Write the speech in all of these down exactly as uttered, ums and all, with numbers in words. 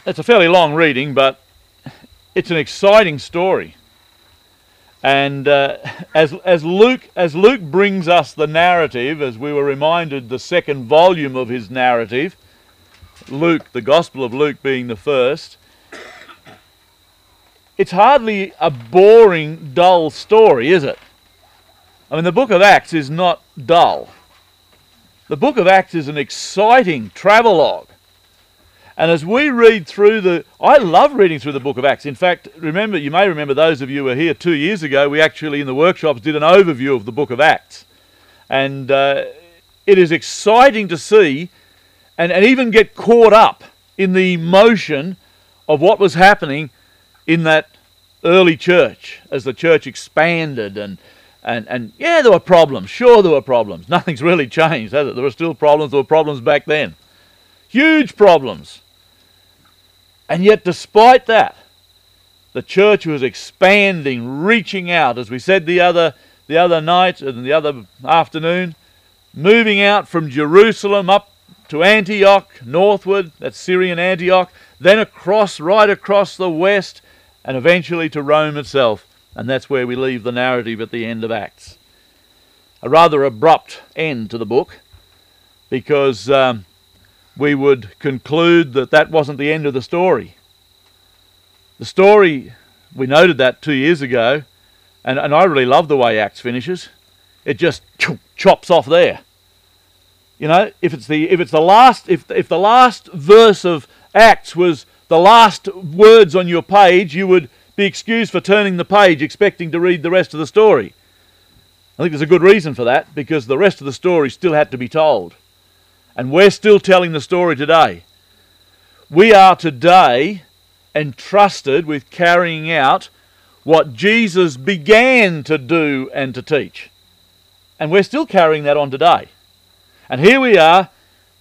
it's a fairly long reading, but it's an exciting story. And uh, as as Luke as Luke brings us the narrative, as we were reminded, the second volume of his narrative, Luke, the Gospel of Luke being the first, it's hardly a boring, dull story, is it? I mean, the book of Acts is not dull. The book of Acts is an exciting travelogue. And as we read through the... I love reading through the book of Acts. In fact, remember, you may remember, those of you who were here two years ago, we actually in the workshops did an overview of the book of Acts. And uh, it is exciting to see and, and even get caught up in the emotion of what was happening in that early church as the church expanded. And, and, and yeah, there were problems. Sure, there were problems. Nothing's really changed, has it? There were still problems. There were problems back then. Huge problems. And yet, despite that, the church was expanding, reaching out, as we said the other the other night and the other afternoon, moving out from Jerusalem up to Antioch, northward, that's Syrian Antioch, then across, right across the west, and eventually to Rome itself. And that's where we leave the narrative at the end of Acts. A rather abrupt end to the book, because Um, we would conclude that that wasn't the end of the story. The story, we noted that two years ago, and, and I really love the way Acts finishes. It just chops off there. You know, if it's the if it's the last if if the last verse of Acts was the last words on your page, you would be excused for turning the page expecting to read the rest of the story. I think there's a good reason for that, because the rest of the story still had to be told. And we're still telling the story today. We are today entrusted with carrying out what Jesus began to do and to teach. And we're still carrying that on today. And here we are.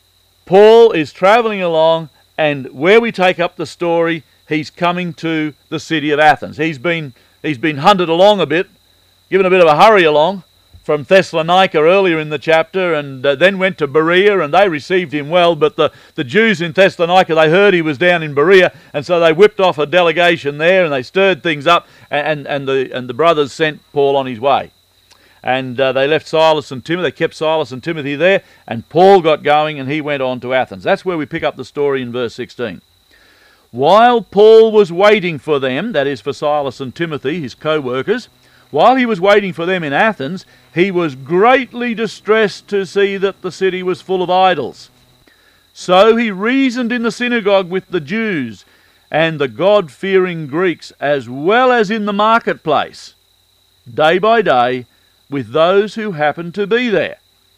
Paul is travelling along, and where we take up the story, he's coming to the city of Athens. He's been, he's been hunted along a bit, given a bit of a hurry along, from Thessalonica earlier in the chapter, and uh, then went to Berea, and they received him well. But the, the Jews in Thessalonica, they heard he was down in Berea, and so they whipped off a delegation there, and they stirred things up, and, and, the, and the brothers sent Paul on his way. And uh, they left Silas and Timothy, they kept Silas and Timothy there, and Paul got going, and he went on to Athens. That's where we pick up the story in verse sixteen. While Paul was waiting for them, that is for Silas and Timothy, his co-workers, while he was waiting for them in Athens, he was greatly distressed to see that the city was full of idols. So he reasoned in the synagogue with the Jews and the God-fearing Greeks, as well as in the marketplace, day by day, with those who happened to be there.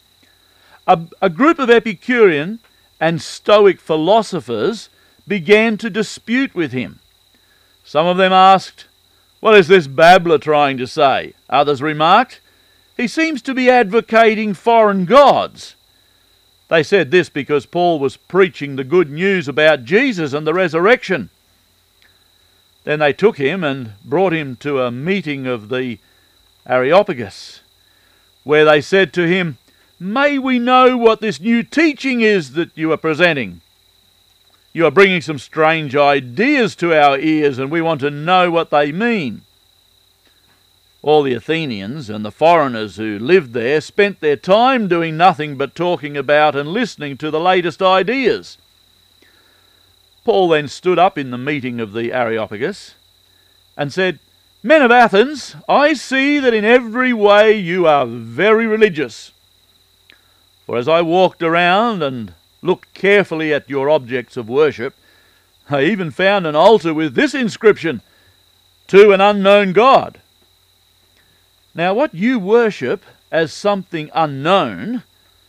A, a group of Epicurean and Stoic philosophers began to dispute with him. Some of them asked, "What is this babbler trying to say?" Others remarked, "He seems to be advocating foreign gods." They said this because Paul was preaching the good news about Jesus and the resurrection. Then they took him and brought him to a meeting of the Areopagus, where they said to him, "May we know what this new teaching is that you are presenting? You are bringing some strange ideas to our ears, and we want to know what they mean." All the Athenians and the foreigners who lived there spent their time doing nothing but talking about and listening to the latest ideas. Paul then stood up in the meeting of the Areopagus and said, "Men of Athens, I see that in every way you are very religious. For as I walked around and looked carefully at your objects of worship, I even found an altar with this inscription, 'To an unknown God.' Now what you worship as something unknown,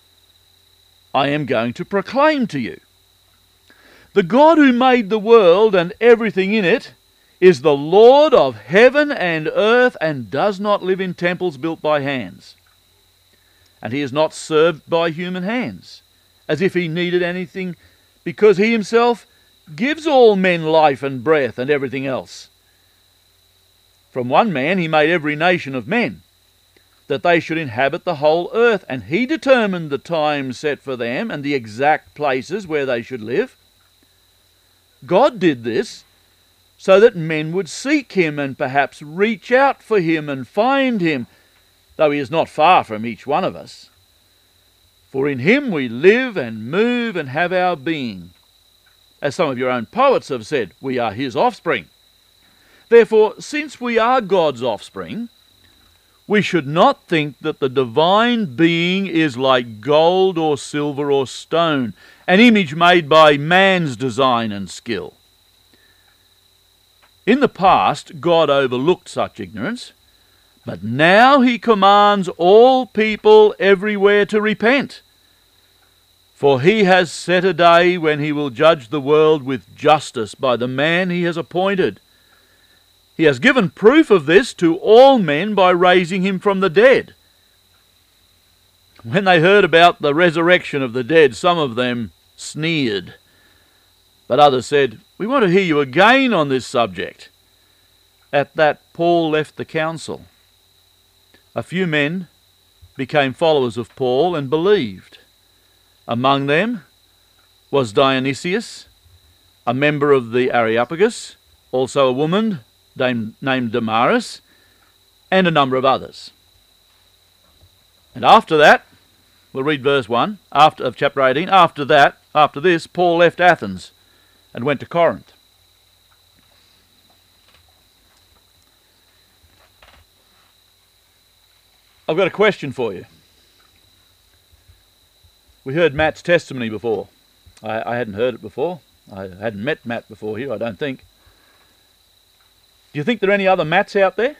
I am going to proclaim to you. The God who made the world and everything in it is the Lord of heaven and earth, and does not live in temples built by hands. And he is not served by human hands, as if he needed anything, because he himself gives all men life and breath and everything else. From one man he made every nation of men, that they should inhabit the whole earth, and he determined the time set for them and the exact places where they should live. God did this so that men would seek him and perhaps reach out for him and find him, though he is not far from each one of us. For in him we live and move and have our being. As some of your own poets have said, we are his offspring. Therefore, since we are God's offspring, we should not think that the divine being is like gold or silver or stone, an image made by man's design and skill. In the past, God overlooked such ignorance, but now he commands all people everywhere to repent. For he has set a day when he will judge the world with justice by the man he has appointed. He has given proof of this to all men by raising him from the dead. When they heard about the resurrection of the dead, some of them sneered, but others said, "We want to hear you again on this subject." At that, Paul left the council. A few men became followers of Paul and believed. Among them was Dionysius, a member of the Areopagus, also a woman named Damaris, and a number of others. And after that, we'll read verse one after, of chapter eighteen. After that, after this, Paul left Athens and went to Corinth. I've got a question for you. We heard Matt's testimony before. I, I hadn't heard it before. I hadn't met Matt before here, I don't think. Do you think there are any other Matts out there?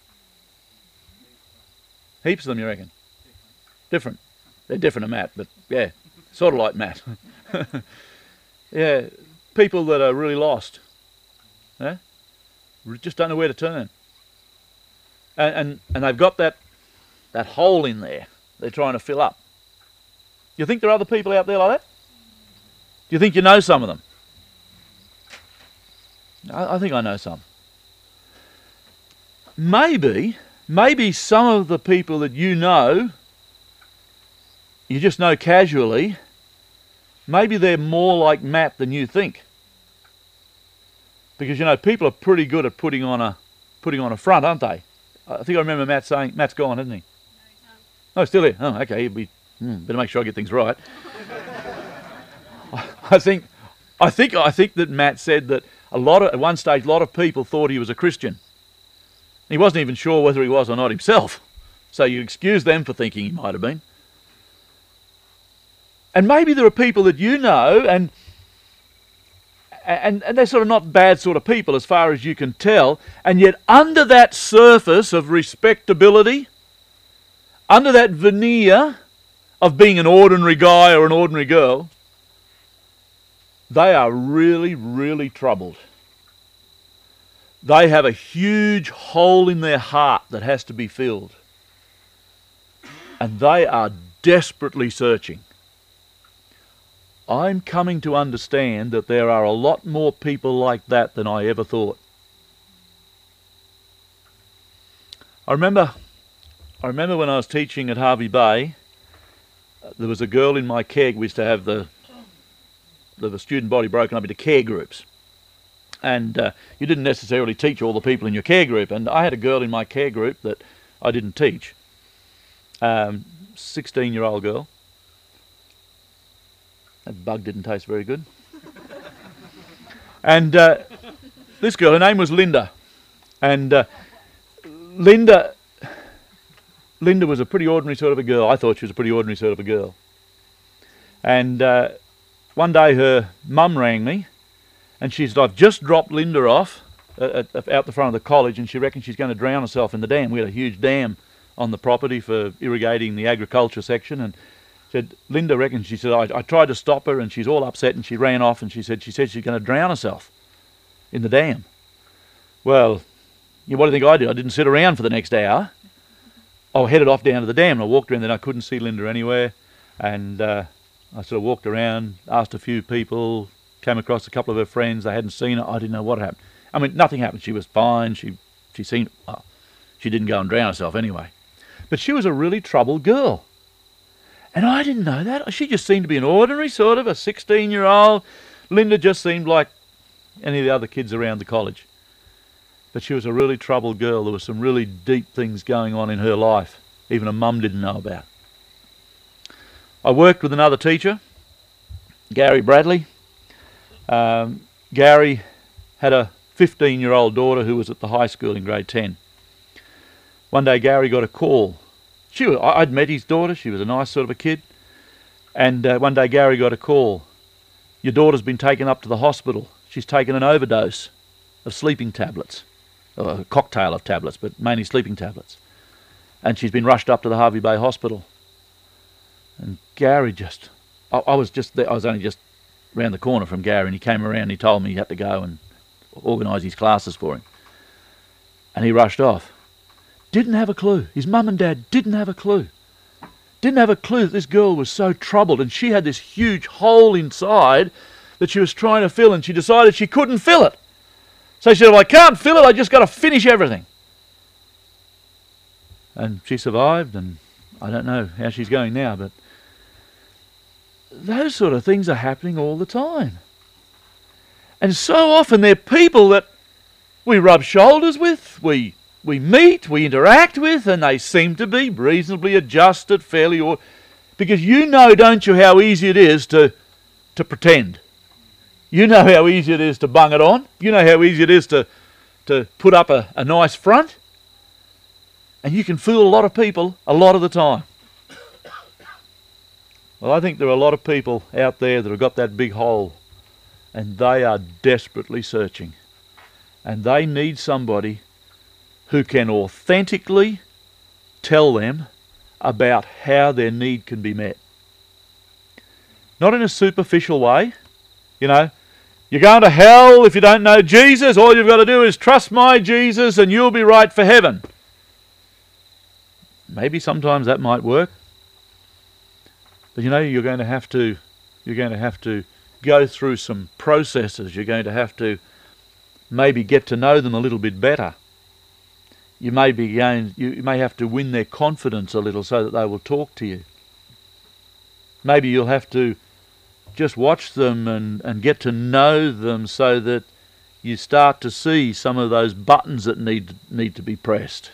Heaps of them, you reckon? Different. They're different to Matt, but yeah, sort of like Matt. Yeah, people that are really lost. Yeah? Just don't know where to turn. And, and, and they've got that, that hole in there they're trying to fill up. Do you think there are other people out there like that? Do you think you know some of them? I, I think I know some. Maybe, maybe some of the people that you know, you just know casually, maybe they're more like Matt than you think. Because, you know, people are pretty good at putting on a putting on a front, aren't they? I think I remember Matt saying, Matt's gone, isn't he? No, he's still here. Oh, okay, he'll be, hmm, better make sure I get things right. I think, I think, I think that Matt said that a lot of, at one stage, a lot of people thought he was a Christian. He wasn't even sure whether he was or not himself. So you excuse them for thinking he might have been. And maybe there are people that you know, and, and, and they're sort of not bad sort of people as far as you can tell, and yet under that surface of respectability, under that veneer of being an ordinary guy or an ordinary girl, they are really, really troubled. They have a huge hole in their heart that has to be filled. And they are desperately searching. I'm coming to understand that there are a lot more people like that than I ever thought. I remember, I remember when I was teaching at Harvey Bay, there was a girl in my care. We used to have the, the student body broken up into care groups. And uh, you didn't necessarily teach all the people in your care group. And I had a girl in my care group that I didn't teach. Um, sixteen-year-old girl. That bug didn't taste very good. And uh, this girl, her name was Linda. And uh, Linda, Linda was a pretty ordinary sort of a girl. I thought she was a pretty ordinary sort of a girl. And uh, one day her mum rang me. And she said, I've just dropped Linda off at, at, out the front of the college, and she reckons she's going to drown herself in the dam. We had a huge dam on the property for irrigating the agriculture section. And said, Linda reckons, she said, I, I tried to stop her, and she's all upset, and she ran off, and she said, she said she's going to drown herself in the dam. Well, yeah, what do you think I did? I didn't sit around for the next hour. I headed off down to the dam, and I walked around, and I couldn't see Linda anywhere. And uh, I sort of walked around, asked a few people, came across a couple of her friends. They hadn't seen her. I didn't know what happened. I mean, nothing happened. She was fine. She she seemed, well, she didn't go and drown herself anyway. But she was a really troubled girl. And I didn't know that. She just seemed to be an ordinary sort of a sixteen-year-old. Linda just seemed like any of the other kids around the college. But she was a really troubled girl. There were some really deep things going on in her life, even her mum didn't know about. I worked with another teacher, Gary Bradley. Um, Gary had a fifteen-year-old daughter who was at the high school in grade ten. One day Gary got a call. She was, I'd met his daughter. She was a nice sort of a kid. And uh, one day Gary got a call. Your daughter's been taken up to the hospital. She's taken an overdose of sleeping tablets. Or a cocktail of tablets, but mainly sleeping tablets. And she's been rushed up to the Harvey Bay Hospital. And Gary just... I, I was just there, I was only just round the corner from Gary, and he came around and he told me he had to go and organise his classes for him. And he rushed off. Didn't have a clue. His mum and dad didn't have a clue. Didn't have a clue that this girl was so troubled, and she had this huge hole inside that she was trying to fill, and she decided she couldn't fill it. So she said, well, I can't fill it, I just got to finish everything. And she survived, and I don't know how she's going now, but those sort of things are happening all the time. And so often they're people that we rub shoulders with, we we meet, we interact with, and they seem to be reasonably adjusted, fairly, or because you know, don't you, how easy it is to to pretend. You know how easy it is to bung it on. You know how easy it is to to put up a, a nice front. And you can fool a lot of people a lot of the time. Well, I think there are a lot of people out there that have got that big hole, and they are desperately searching. And they need somebody who can authentically tell them about how their need can be met. Not in a superficial way. You know, you're going to hell if you don't know Jesus. All you've got to do is trust my Jesus and you'll be right for heaven. Maybe sometimes that might work. But you know, you're going to have to you're going to have to go through some processes. You're going to have to maybe get to know them a little bit better. You may be going, you may have to win their confidence a little so that they will talk to you. Maybe you'll have to just watch them and, and get to know them so that you start to see some of those buttons that need need to be pressed.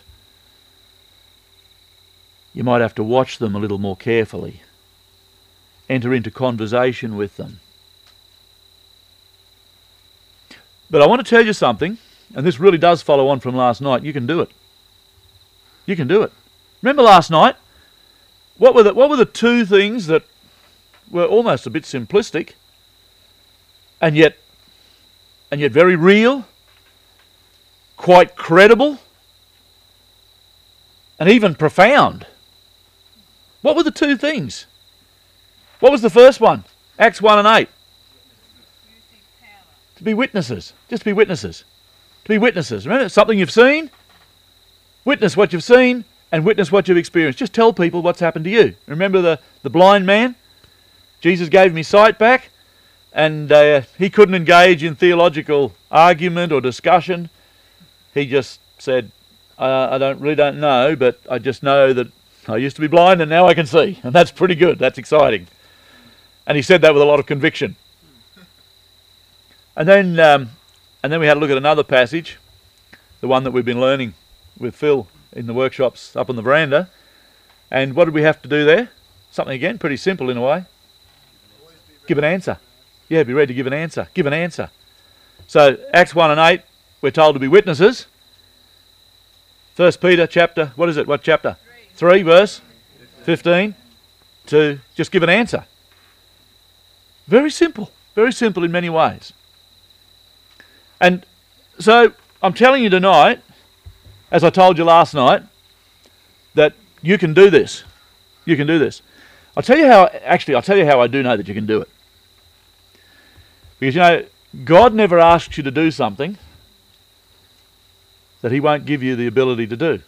You might have to watch them a little more carefully. Enter into conversation with them. But I want to tell you something, and this really does follow on from last night. You can do it. You can do it. Remember last night? What were the, what were the two things that were almost a bit simplistic, and yet, and yet very real, quite credible, and even profound? What were the two things? What was the first one? Acts one and eight. To be witnesses. Just to be witnesses. To be witnesses. Remember, something you've seen? Witness what you've seen and witness what you've experienced. Just tell people what's happened to you. Remember the, the blind man? Jesus gave him his sight back, and uh, he couldn't engage in theological argument or discussion. He just said, uh, I don't really don't know, but I just know that I used to be blind and now I can see. And that's pretty good. That's exciting. And he said that with a lot of conviction. And then um, and then we had a look at another passage, the one that we've been learning with Phil in the workshops up on the veranda. And what did we have to do there? Something again, pretty simple in a way. Give an answer. Yeah, be ready to give an answer. Give an answer. So Acts one and eight, we're told to be witnesses. First Peter chapter, what is it? What chapter? Three, Three verse fifteen. To just give an answer. Very simple. Very simple in many ways. And so I'm telling you tonight, as I told you last night, that you can do this. You can do this. I'll tell you how, actually, I'll tell you how I do know that you can do it. Because, you know, God never asks you to do something that he won't give you the ability to do.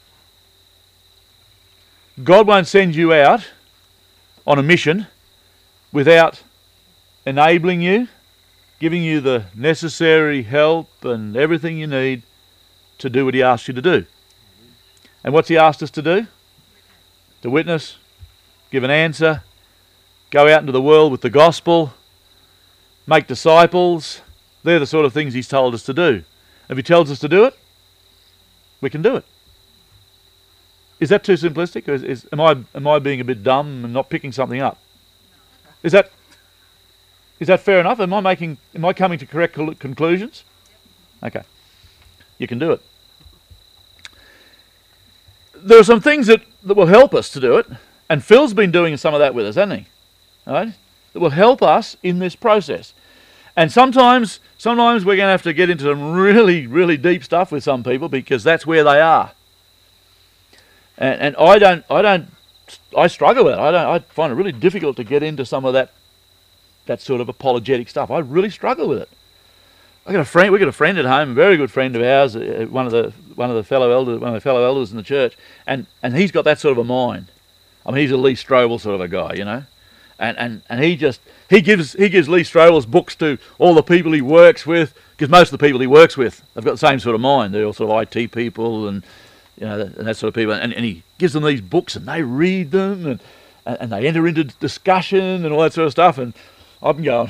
God won't send you out on a mission without enabling you, giving you the necessary help and everything you need to do what he asks you to do. And what's he asked us to do? To witness, give an answer, go out into the world with the gospel, make disciples, They're the sort of things he's told us to do. If he tells us to do it, we can do it. Is that too simplistic? Or is, is, am I am I being a bit dumb and not picking something up? Is that is that fair enough? Am I making am I coming to correct conclusions? Okay, you can do it. There are some things that, that will help us to do it, and Phil's been doing some of that with us, hasn't he? All right, that will help us in this process. And sometimes, sometimes we're going to have to get into some really, really deep stuff with some people because that's where they are. And, and I don't, I don't, I struggle with it. I don't, I find it really difficult to get into some of that, that sort of apologetic stuff. I really struggle with it. I got a friend. We got a friend at home, a very good friend of ours, uh, one of the one of the fellow elders, one of the fellow elders in the church, and and he's got that sort of a mind. I mean, he's a Lee Strobel sort of a guy, you know, and and and he just he gives he gives Lee Strobel's books to all the people he works with, because most of the people he works with have got the same sort of mind. They're all sort of I T people and you know and that sort of people, and, and he gives them these books and they read them and and they enter into discussion and all that sort of stuff, and I'm going.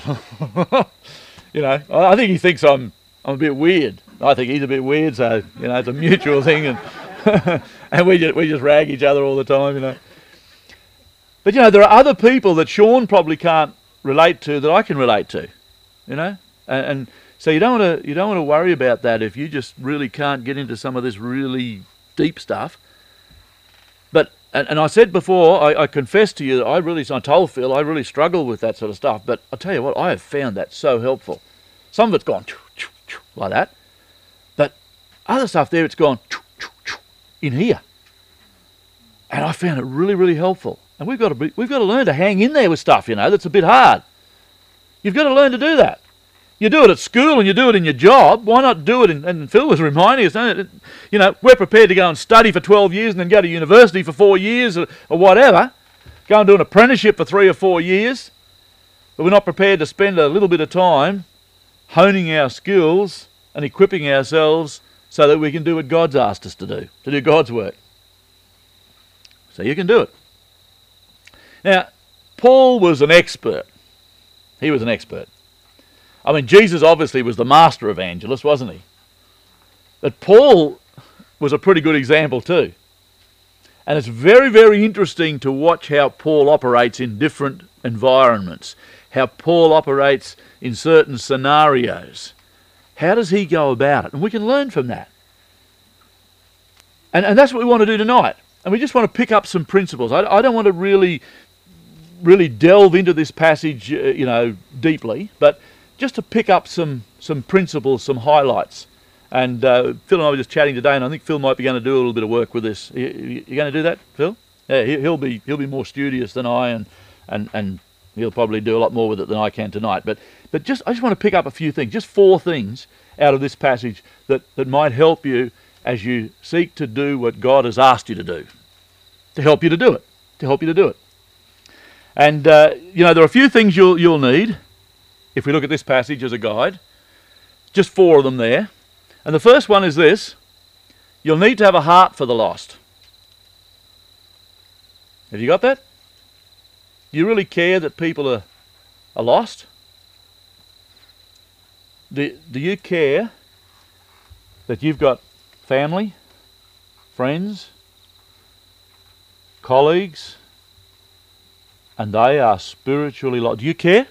You know, I think he thinks I'm I'm a bit weird. I think he's a bit weird, so you know it's a mutual thing, and and we just we just rag each other all the time, you know. But you know, there are other people that Sean probably can't relate to that I can relate to, you know, and, and so you don't want to you don't want to worry about that if you just really can't get into some of this really deep stuff. But and, and I said before, I, I confessed to you that I really, I told Phil, I really struggle with that sort of stuff. But I'll tell you what, I have found that so helpful. Some of it's gone like that, but other stuff there, it's gone in here, and I found it really, really helpful. And we've got to be, we've got to learn to hang in there with stuff, you know, that's a bit hard. You've got to learn to do that. You do it at school and you do it in your job. Why not do it in, and Phil was reminding us, you know, we're prepared to go and study for twelve years and then go to university for four years or, or whatever, go and do an apprenticeship for three or four years, but we're not prepared to spend a little bit of time honing our skills and equipping ourselves so that we can do what God's asked us to do, to do God's work. So you can do it. Now, Paul was an expert. He was an expert. I mean, Jesus obviously was the master evangelist, wasn't he? But Paul was a pretty good example too. And it's very, very interesting to watch how Paul operates in different environments, how Paul operates in certain scenarios. How does he go about it? And we can learn from that. And, and that's what we want to do tonight. And we just want to pick up some principles. I, I don't want to really, really delve into this passage, uh, you know, deeply, but just to pick up some, some principles, some highlights. And uh, Phil and I were just chatting today, and I think Phil might be going to do a little bit of work with this. You, you, you going to do that, Phil? Yeah, he, he'll be he'll be more studious than I, and and and he'll probably do a lot more with it than I can tonight. But but just I just want to pick up a few things, just four things out of this passage that that might help you as you seek to do what God has asked you to do, to help you to do it, to help you to do it. And uh, you know, there are a few things you'll you'll need if we look at this passage as a guide. Just four of them there. And the first one is this: you'll need to have a heart for the lost. Have you got that? Do you really care that people are, are lost? Do, do you care that you've got family, friends, colleagues, and they are spiritually lost? Do you care?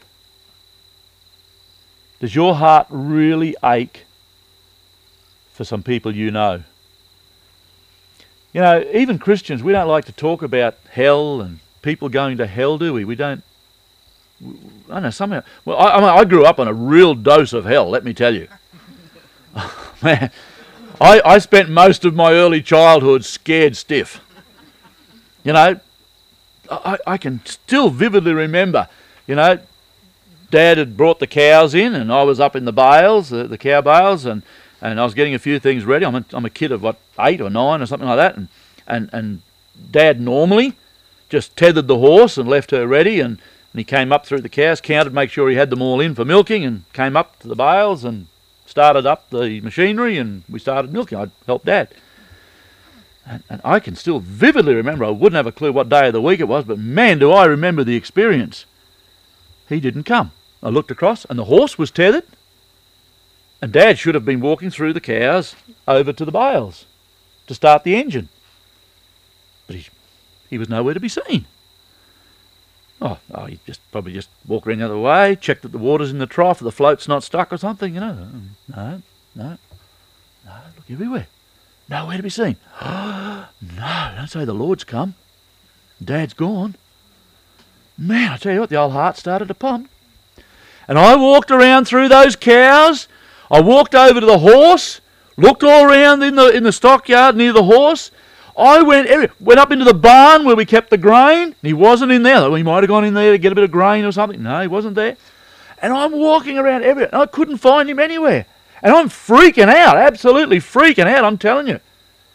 Does your heart really ache for some people you know? You know, even Christians, we don't like to talk about hell and people going to hell, do we? We don't. I don't know, somehow. Well, I, I, mean, I grew up on a real dose of hell, let me tell you. Man, I, I spent most of my early childhood scared stiff. You know, I, I can still vividly remember, you know, Dad had brought the cows in and I was up in the bales, the, the cow bales, and And I was getting a few things ready. I'm a, I'm a kid of, what, eight or nine or something like that. And, and, and Dad normally just tethered the horse and left her ready. And, and he came up through the cows, counted, make sure he had them all in for milking, and came up to the bales and started up the machinery, and we started milking. I'd help Dad. And, and I can still vividly remember, I wouldn't have a clue what day of the week it was, but man, do I remember the experience. He didn't come. I looked across and the horse was tethered. And Dad should have been walking through the cows over to the bales to start the engine. But he, he was nowhere to be seen. Oh, oh, he just probably just walked around the other way, checked that the water's in the trough, the float's not stuck or something, you know. No, no, no, look everywhere. Nowhere to be seen. No, don't say the Lord's come. Dad's gone. Man, I tell you what, the old heart started to pump. And I walked around through those cows. I walked over to the horse, looked all around in the in the stockyard near the horse. I went every, went up into the barn where we kept the grain. He wasn't in there. He might have gone in there to get a bit of grain or something. No, he wasn't there. And I'm walking around everywhere. And I couldn't find him anywhere. And I'm freaking out, absolutely freaking out, I'm telling you.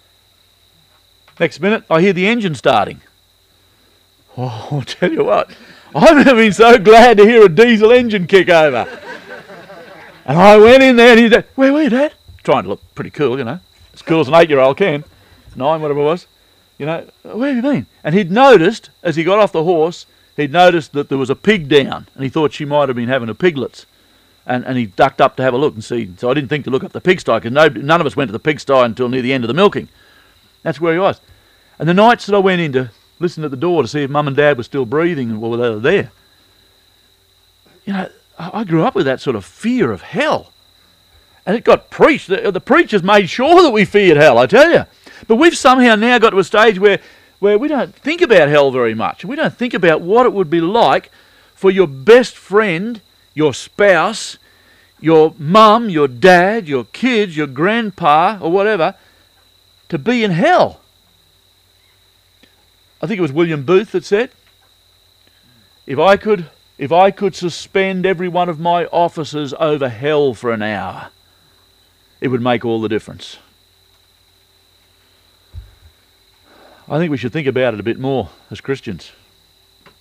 Next minute, I hear the engine starting. Oh, I'll tell you what, I've never been so glad to hear a diesel engine kick over. And I went in there and he said, where were you, Dad? Trying to look pretty cool, you know. As cool as an eight-year-old can. Nine, whatever it was. You know, where have you been? And he'd noticed, as he got off the horse, he'd noticed that there was a pig down. And he thought she might have been having her piglets. And, and he ducked up to have a look and see. So I didn't think to look up the pigsty, because no, none of us went to the pigsty until near the end of the milking. That's where he was. And the nights that I went in to listen at the door to see if Mum and Dad were still breathing and whether they were there, you know, I grew up with that sort of fear of hell. And it got preached. The, the preachers made sure that we feared hell, I tell you. But we've somehow now got to a stage where, where we don't think about hell very much. We don't think about what it would be like for your best friend, your spouse, your mum, your dad, your kids, your grandpa, or whatever, to be in hell. I think it was William Booth that said, if I could... If I could suspend every one of my officers over hell for an hour, it would make all the difference. I think we should think about it a bit more as Christians.